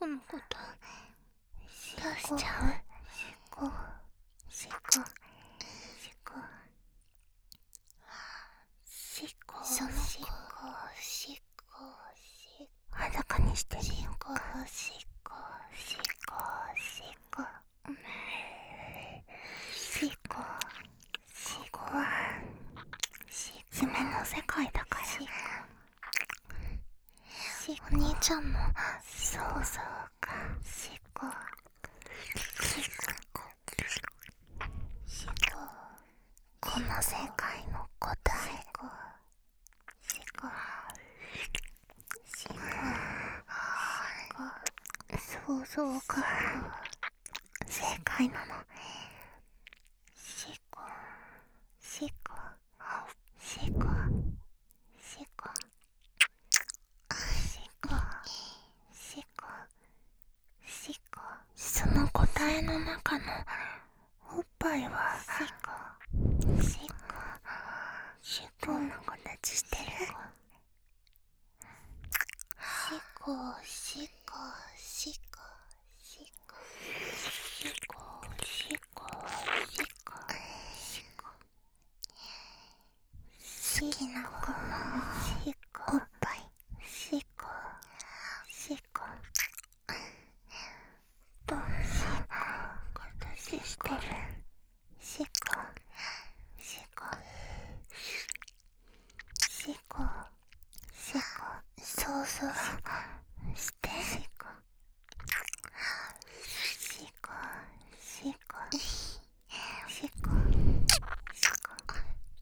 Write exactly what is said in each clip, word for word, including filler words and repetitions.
このことどうしちゃう？しっこしっこしっこしっこその子しっこしっこしっこ裸にしてみようか。しっこしっこしっこしっこしっこは夢の世界だから。お兄ちゃんもそうそうか。しっこしっこしっここの世界の答え。しっこしっこしっこそうそうか。正解なの。しっこしっこしっこしっこしっこしっこしっこその答えの中のおっぱいはしっこしっこしっこどんな形してる？しっこしっこしっこしっこしっこしっこしっこしっこ好きな子のしっこおっぱいしっこしっこどんな形してる？しっこしっこしっこしっこそうそうしてしっこしっこしっこしっこしっこしっこ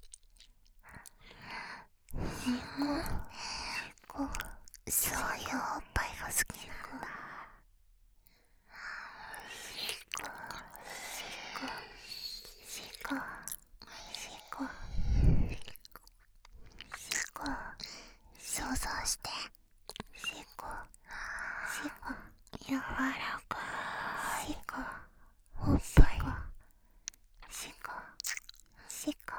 しっこそういうおっぱいが好きなんだ。しっこしっこしっこしっこしっこ想像して。しっこしっこ柔らかいしっこおっぱいしっこしっこ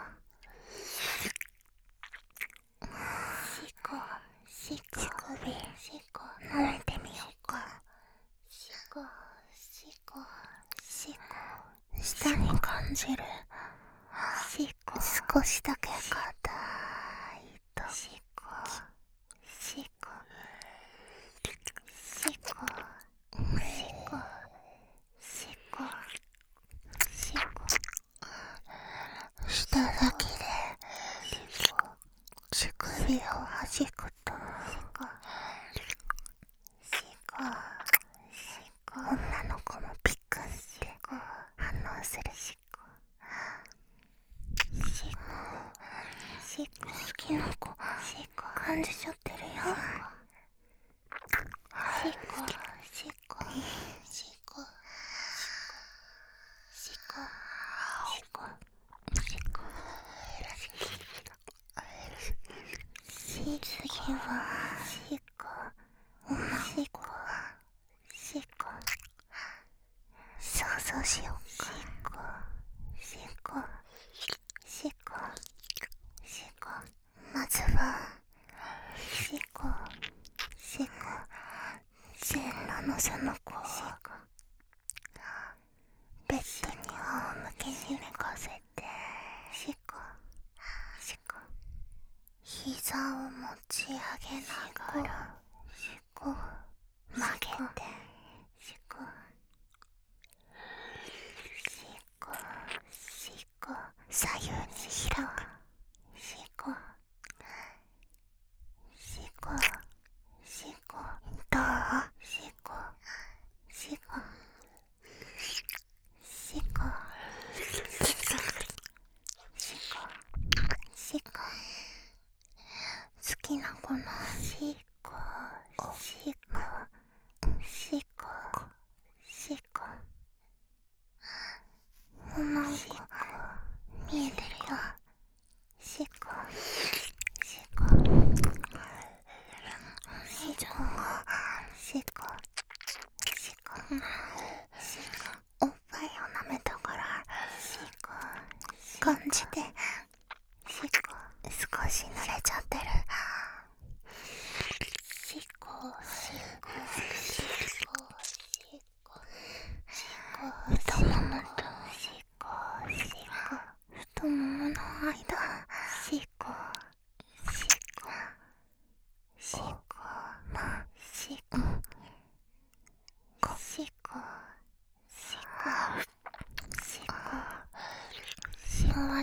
しっこしっこしっこ舐めてみようか。しっこしっこしっこ下に感じるしっこ少しだけ硬いとしっこしっこしっこしっこしっこしっこ舌先で乳首をはじくとしっこしっこしっこ女の子もピクンって反応するしっこしっこしっこ好きな子しっこ感じちゃってるよ。しっこしっこしっこしっこしっこしっこし次はしっこしっこしっこ想像しようか。しっこしっこしっこまずはしっこしっこ全裸のその子をベッドに仰向けに寝かせてしっこしっこ膝を持ち上げながらしっこ曲げてしっこしっこしっこ左右に開くしっこしっこしっこどう？しっこしっこしっこしっこしっこしっこ好きな子のしっこしっこしっこしっこ女の子見えてるよ。しっこしっこお兄ちゃんがしっこしっこしっこおっぱいを舐めたからしっこ感じてしっこ少し濡れちゃってる。しっこしっこしっこ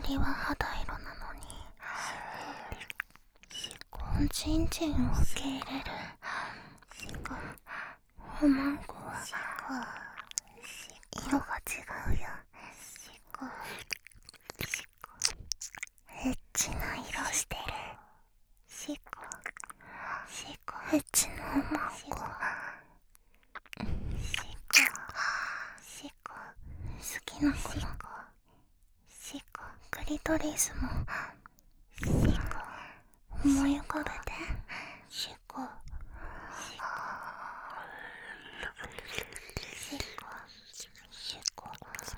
りは肌色なのにおちんちんを受け入れるおまんこは色が違うよ。エッチな色してる。エッチなおまんこ好きな子のクリトリスも思い浮かべて。シコシコ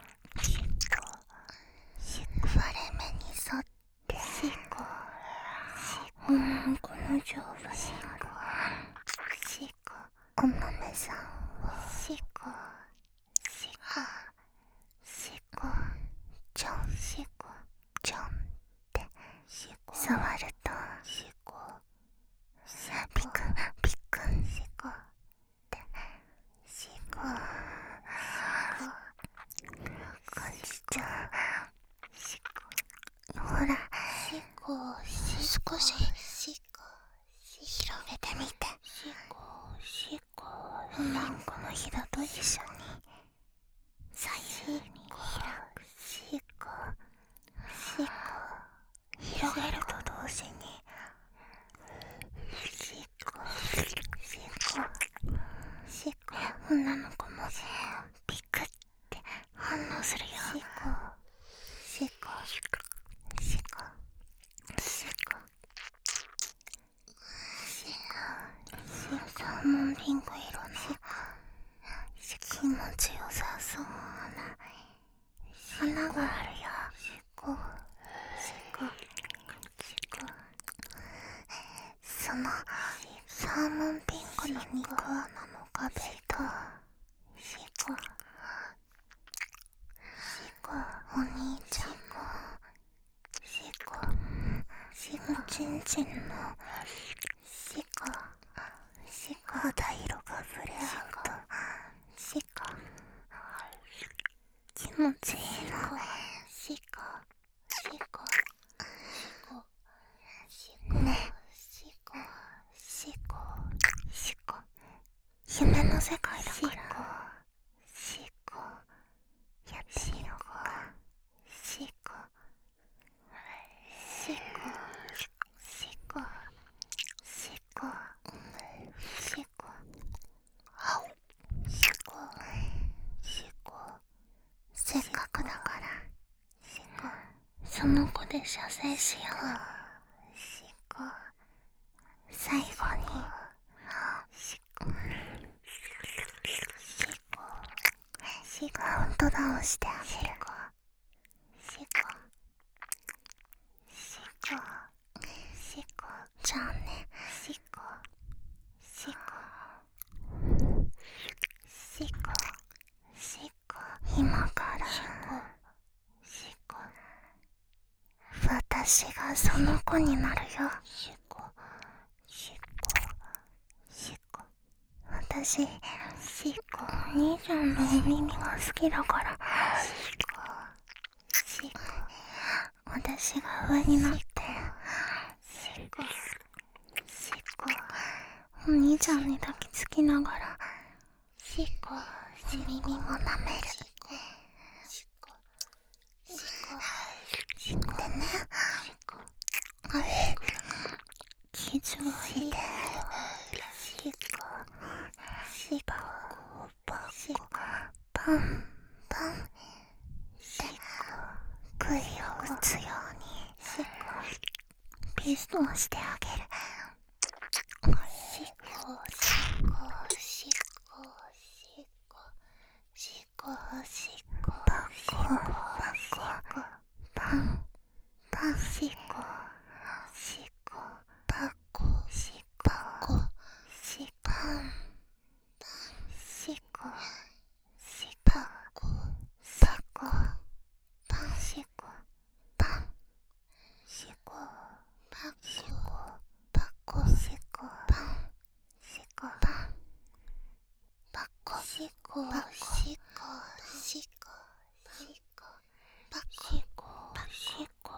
割れ目に沿っておまんこの上部にあるお豆さんをシコシコシコちょんシコちょんって触るとピクンピクンシコってシコこっちちゃんシコほらシコ少しシコ広げてみてシコシコおまんこのひだと一緒に左右に開くシコシコ広げると同時にシコシコシコ女の子もピクって反応するよ。シコシコシコシコシコサーモンピンク色の気持ちよさそうな花があるよ。シコシコシコそのサーモンピンクの肉穴の壁とシコシコお兄ちゃんもシコシコちんちんのシコシコ肌色が触れ合うとシコ気持ちいいの。シコシコシコシコねシコシコシコ夢の世界だからシコやってみようか。シコシコシコシコシコシコシコせっかくだからシコその子で射精しよう。シコ最後にシコシコシコカウントダウンしてあげる。シコシコシコじゃあねシコシコシコシコ今からシコシコ私がその子になるよ。シコシコシコ私シコお兄ちゃんのお耳が好きだからシコシコ私が上になってシコシコお兄ちゃんに抱きつきながらシコお耳も舐める。シコシコシコでねシコあれ気づいてシコシコシコパンパンシコ杭を打つようにシコピストンしてあげる。シコシコシコシコシコシコパコパコパンパンシコシコパコシコパコシパンパンシコシパコパコパンシコパンシコパシコパコシコパンシコパンパコシコシコシコシコパコシコシコ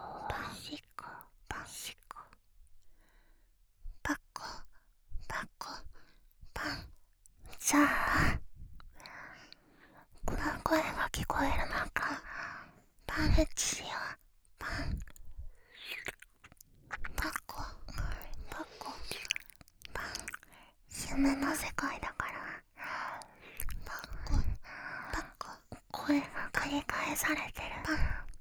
レッチしよう。パンパコパコパン。夢の世界だからパコパコ。声が繰り返されてる。パン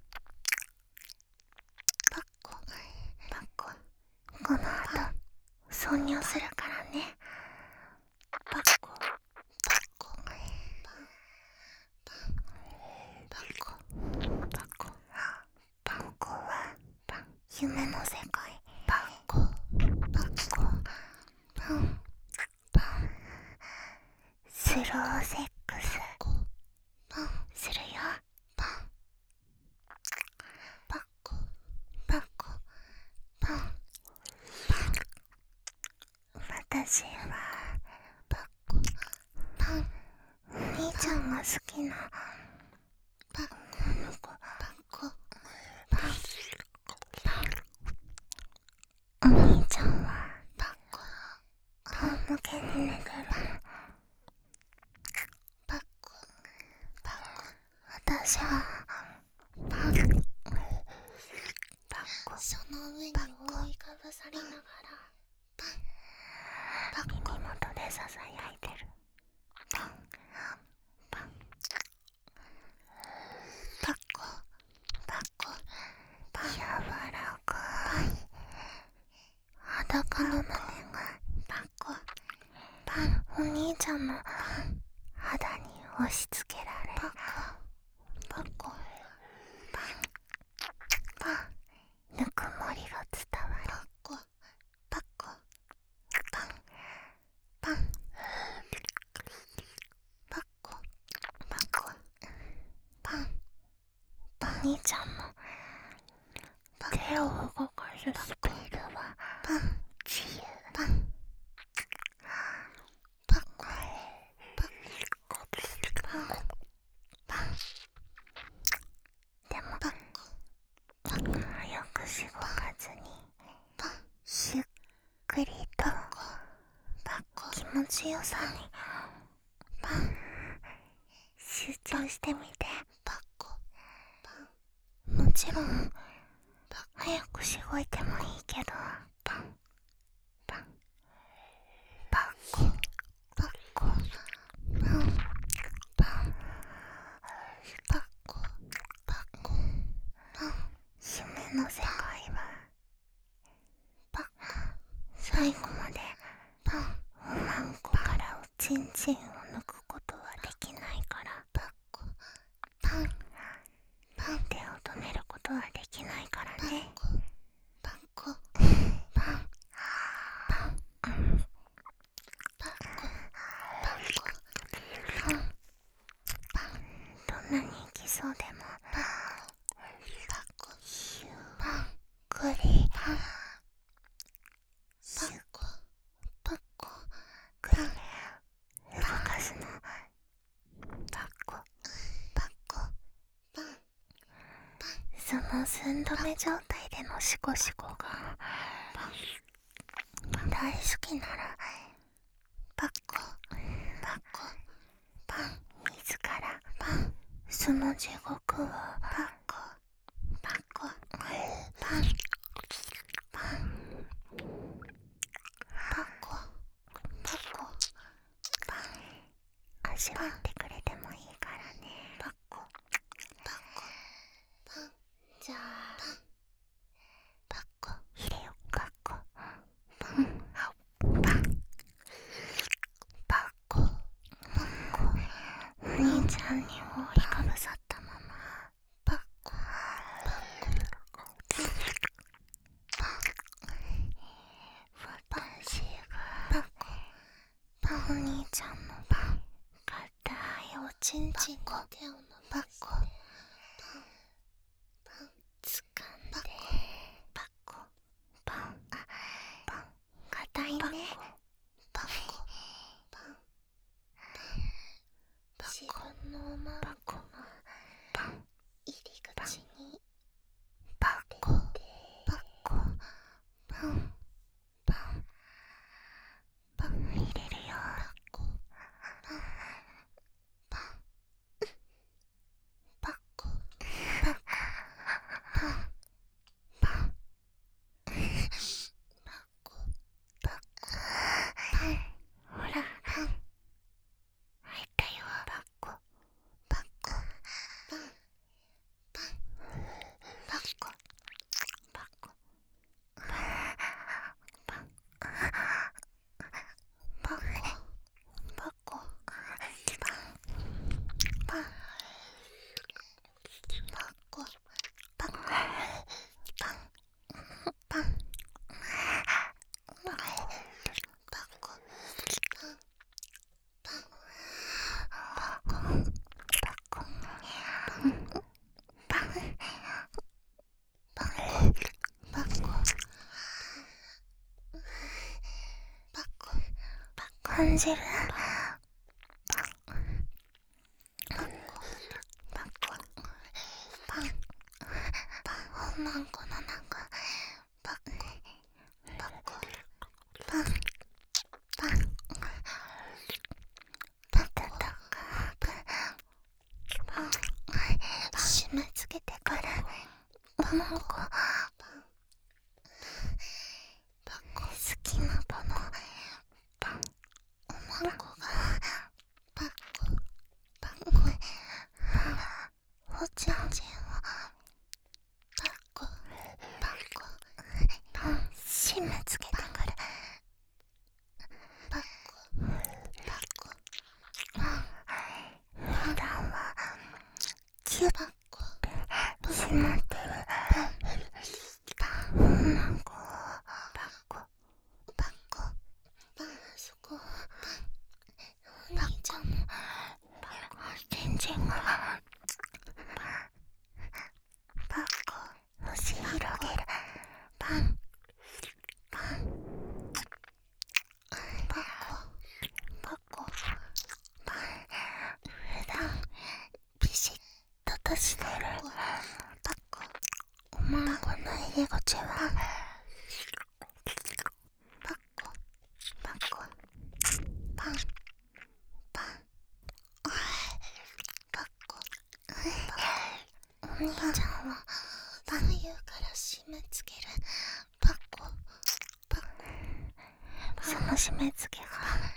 パコパコ。この後挿入するからね。パコパコパンパンパコパコパコはパン。夢の世界。パコパコパンパン。スローセックスパンするよ。パンパコパコパンパン。私はパコパン。お兄ちゃんが好きなパコパコパンパン。お兄ちゃんはパコ仰向けに寝てる。パコパコ。私はパンパコ。その上に覆いかぶさりながらパンパコ。耳元でささやいてる。パンパンパコパコパン。柔らかい裸の胸がパコパン。お兄ちゃんの肌に押し付けられパコパコパンパン。ぬくもりが伝わる。パコパコパンパンパコパコパン。お兄ちゃんの手を動かすスピードはパン自由。パンパコパコパンパン。でもパコパコ早くしごかずにパンゆっくりとパコ気持ちよさにパン集中してみて。パコパン。もちろん早くしごいてもいいけどパンパンパコパコパンパンパコパコパン。夢の世界はパコ。最後までパンおまんこからおちんちんを抜くことはできないからパコパンパン。手を止めることはできないからね。パコパンパンパンパコパコパンパン。どんなに行きそうでもパコパコゆっくりパンパコパコくり動かすの。パコパコパンパン。その寸止め状態でのシコシコが大好きならパコパコパン。自らパンその地獄をパコパコパンパンパコパコパン。味わってくれてもいいからね。パコパコパン。じゃあパンパコ入れよっかこパンパンパコパコ。お兄ちゃんに覆いかぶさったままパコパコパンパン。私がパコパン。お兄ちゃんのパン硬いおちんちんの手を伸ばしてパンパン掴んでパコパンパン。硬いねパコパンパコ。自分のおまんこのパン入り口にパコパコパンパンパン。入れるよパコパンパンパコパコ感じる。女の子のなんかパクパクパンパンパクパクパン締め付けてくる女の子。パク好きな子のパン女の子がパクパクおちんちんをパクパクパン締め付けてくるパクパクパン普段はキュッと締まってるパン女の子パクパクパンそこお兄ちゃんもパクちんちんがパク押し広げるパンパンパクパクパン普段ビシッととしてるパクおまんこの入り口はパクパクパンパンパクお兄ちゃんは左右から締め付けるパクパクその締め付けが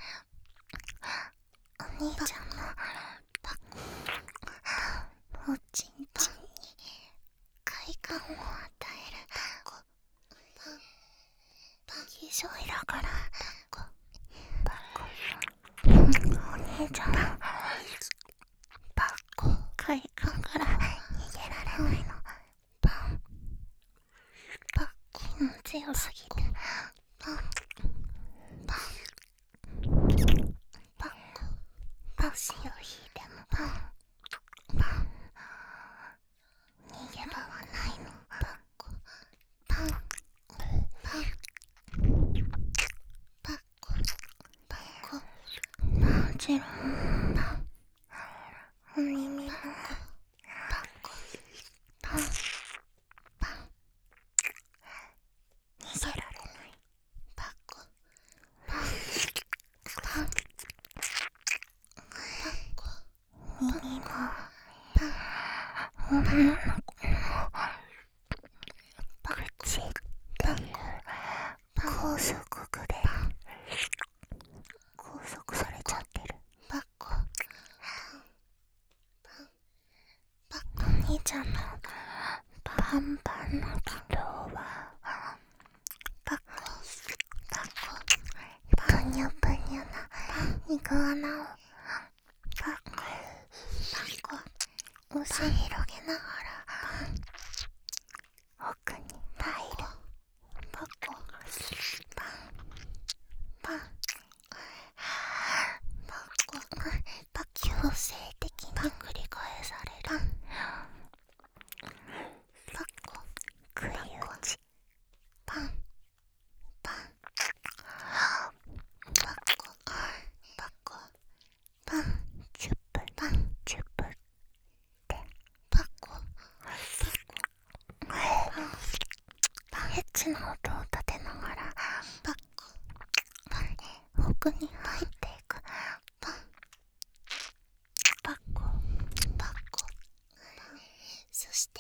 お兄ちゃんのパクおちんちんに快感を与えるパクパンパン気象いだからパクパクお兄ちゃんのパク快感から逃げられないのパンパン気持ちよすぎてパンパンパクパシを引いてもパンパン逃げ場はないのパクパンパンパクパクもちろんパンお耳もパクパンパン逃げられないパクパンパンパク耳もパン女の子の口っていう拘束具で拘束されちゃってるパクパクお兄ちゃんのパンパンの軌道はパクパクぷにゅぷにゅなイグアナをパクパク押し広げながら奥に入るパクパンパンパクパク強制的に繰り返されるパク食い打ちパンパンパクパクパンチュップパンチュップってパクパクパンエッチな音を立てながらパクパン奥に入っていくパンパクパクそして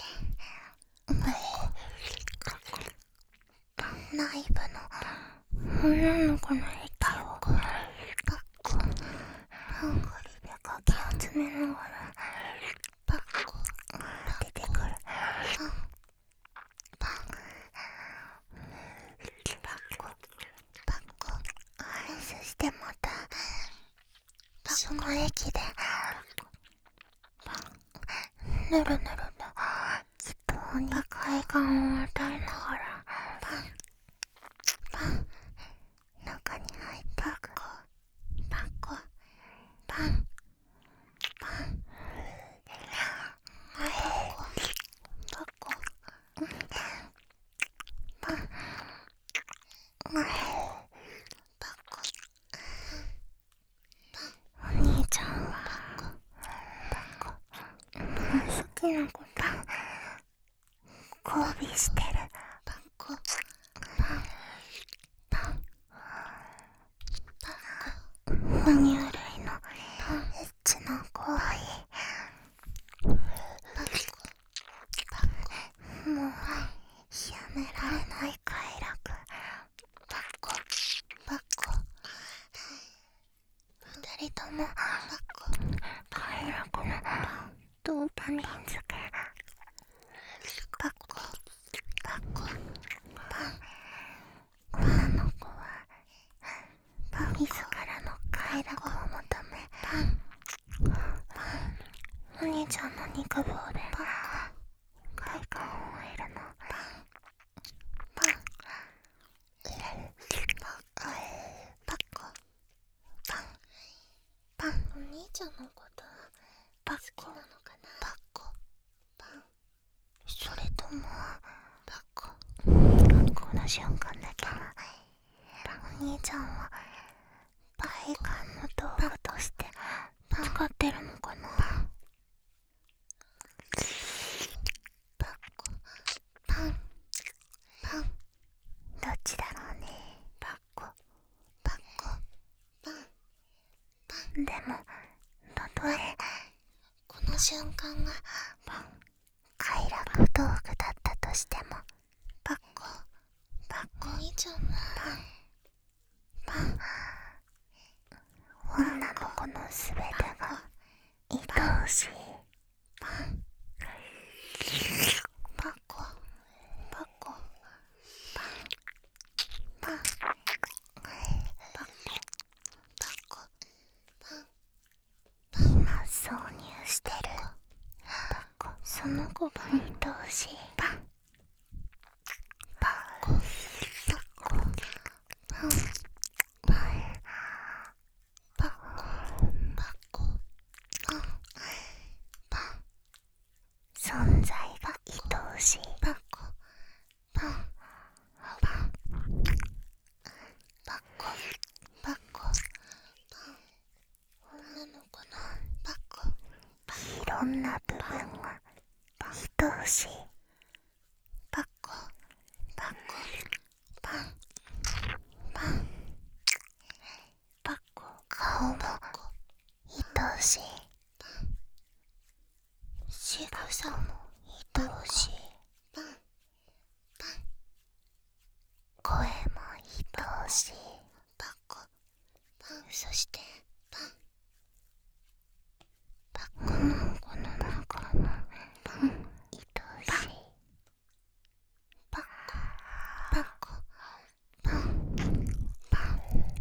内部の女の子の息をパクハングリでかき集めながらパク出てくるパンパンパクパクそしてまたその液でパンぬるぬると気筒に快感を与えながらパンパン中に入っていくパクパンパン好きなこと交尾してる。パンコパンパンパンコ哺乳類のエッチな行為。パンコパンコもうやめられない快楽。パンコパンコ二人ともパンコ快楽のドーパミン漬け。パンコパンコパン。女の子はパン自らの快楽を求めパンパンお兄ちゃんの肉棒でパン快感を得るの。パンパンパンパンコパンパン。お兄ちゃんのことパンコなのかな。パンコパン。それともパンコこの瞬間だけはお兄ちゃんは快感の道具として使ってるのかな。パンコパンパンどっちだろうね。パンコパンコパンパン。でもたとえこの瞬間がパン快楽道具だったとしてもパンコパンコお兄ちゃんのパンパン女の子のすべてが愛おしい。パンパンコパンコパンパンパンコパンパン。今挿入してるパンコその子が愛おしい。パンパンコパンコパンパンパンパンコパンパン存在が愛おしい。パンコパンパンパンコパンコパン。女の子のパンコいろんな部分が愛おしい。パンコパンコパンパンパンコ顔も愛おしい。パン仕草も愛おしい。パンパン声も愛おしい。パンコパン。そしてパンパンコの子の中のパン愛おしい。パンコパンコパンパン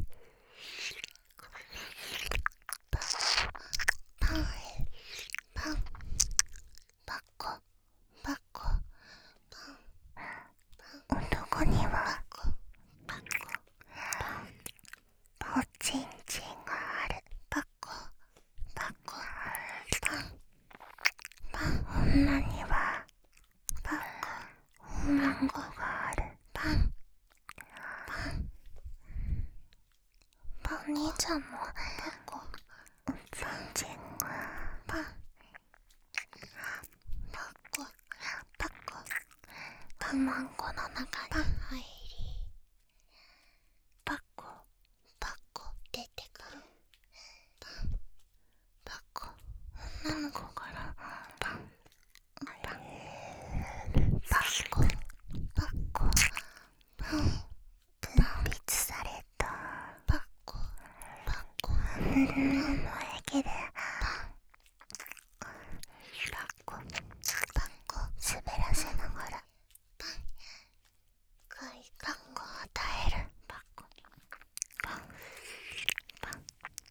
パンパンパンパンコパンコパン。男にはパンコパンおちんちんがある。パンコパンコパンパン。女にはパンコおまんこがある。パンパンパン。兄ちゃんもパンコおちんちんがパンパンコパンコパンマンコの中に入りパンコパンコ出てくる。パンパンコ女の子からパンパンパンコパンコパン分泌されたパンコパンコぬるぬるの液でパンパンコパンコ滑らせながらパン快感を与える。パンコパンパン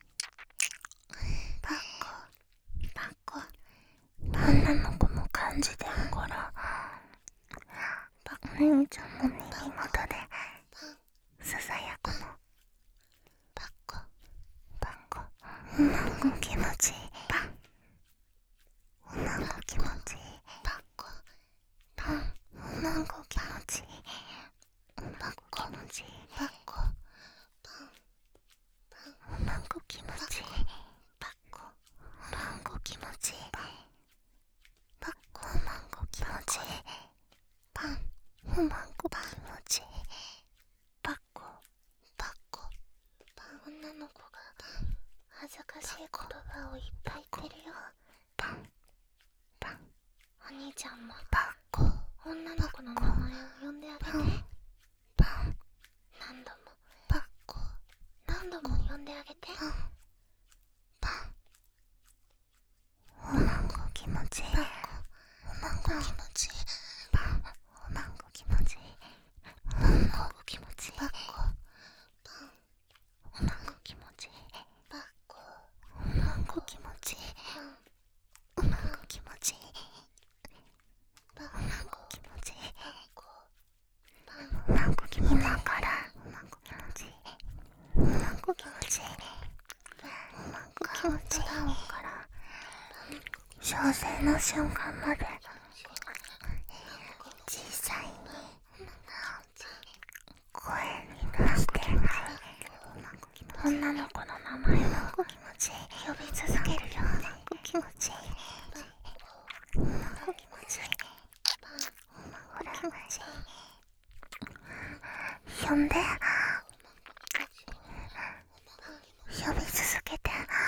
パンコパンコ。女の子も感じてるからパン。兄ちゃんも耳元でささやくの。パンコパンコ女の子気持ちいい。パン女の子気持ちいい。パンコパン女の子気持ちいい。パンコ気持ちいい。パンコパンパン女の子気持ちいい。パンコパンコ気持ちいい。パン兄ちゃんもバッコ女の子の名前を呼んであげて。パン何度もバッコ何度も呼んであげて。パンおまんこ気持ちいい。バッコおまんこ気持ちいい。パンおまんこ気持ちいい。おまんこ気持ちいい。バッコパンおまんこ気持ちいい。バッコおまんこ気持ちいい。おまんこ気持ちいい。おまんこ気持ちいい。おまんこ気持ちいい。今からおまんこ気持ちいい。おまんこ気持ちいい。おまんこ気持ちいい。ダウンから小生の瞬間まで小さいに声に出して女の子の名前を呼び続けるよ。気持ちいい。おまんこ気持ちいい。おまんこ気持ちいい。呼んで呼び続けて。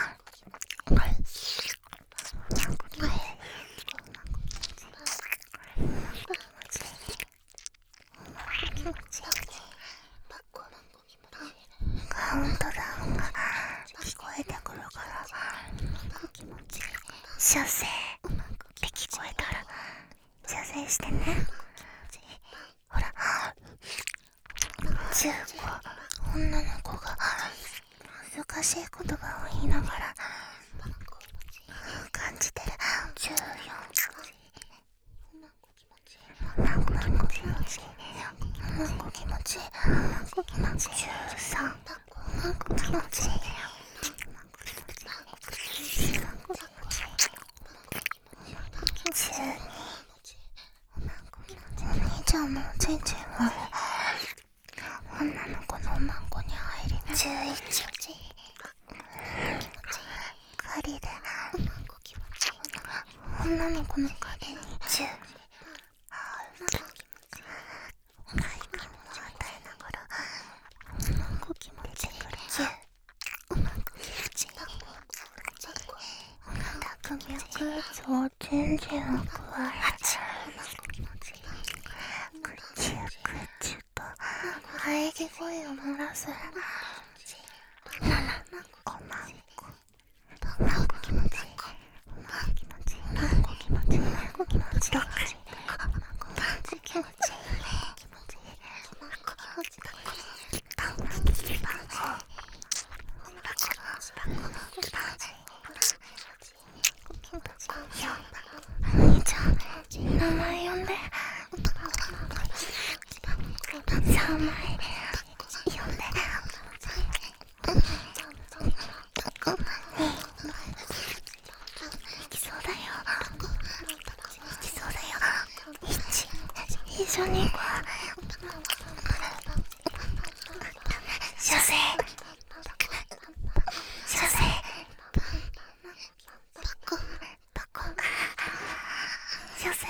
カウントダウンが聞こえてくるから気持ちいい。射精って聞こえたら射精してね。ほらじゅうご女の子が難しい言葉を言いながら感じてる。じゅうよんおまんこ気持ちいい。おまんこ気持ちいい。おまんこ気持ちいい。じゅうさんおまんこ気持ちいい。おまんこ気持ちいい。おまんこ気持ちいい。じゅうにおまんこ気持ちいい。お兄ちゃんもちんちんは女の子のおまんこに入りな。じゅういち狩りでおまんこ気持ちいい。女の子の狩りにじゅうおまんこ気持ちいい。与えながらおまんこ気持ちいい。じゅうおまんこ気持ちいい。脈々とちんちんを加えてくちゅくちゅと喘ぎ声を漏らす。ななおまんこおまんこ気持ちいい。おまんこ気持ちいい。おまんこ気持ちいい。おまんこ気持ちいい。ろくおまんこ気持ちいい。気持ちいい。気持ちいい。おまんこ気持ちいい。パンパンパンお兄ちゃん名前呼んで。さんまい呼んで。いきそうだよ。いきそうだよ。いち一緒に行こう。射精射精射精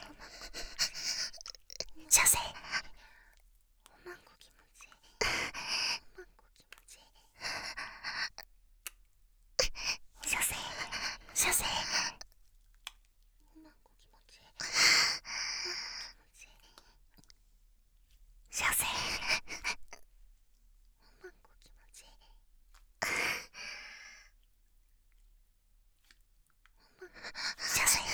射精おまんこ気持ちいい。おまんこ気持ちいい。射精射精おまんこ気持ちいい。射精おまんこ気持ちいい。射精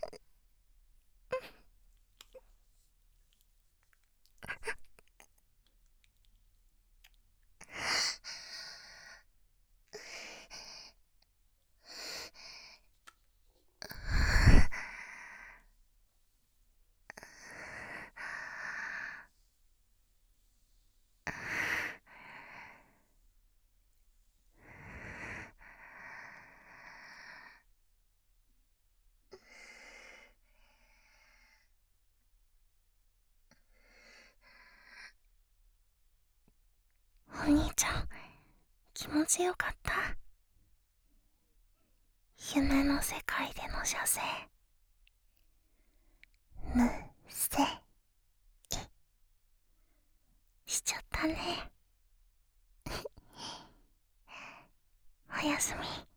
お兄ちゃん気持ちよかった。夢の世界での射精むせいしちゃったね。おやすみ。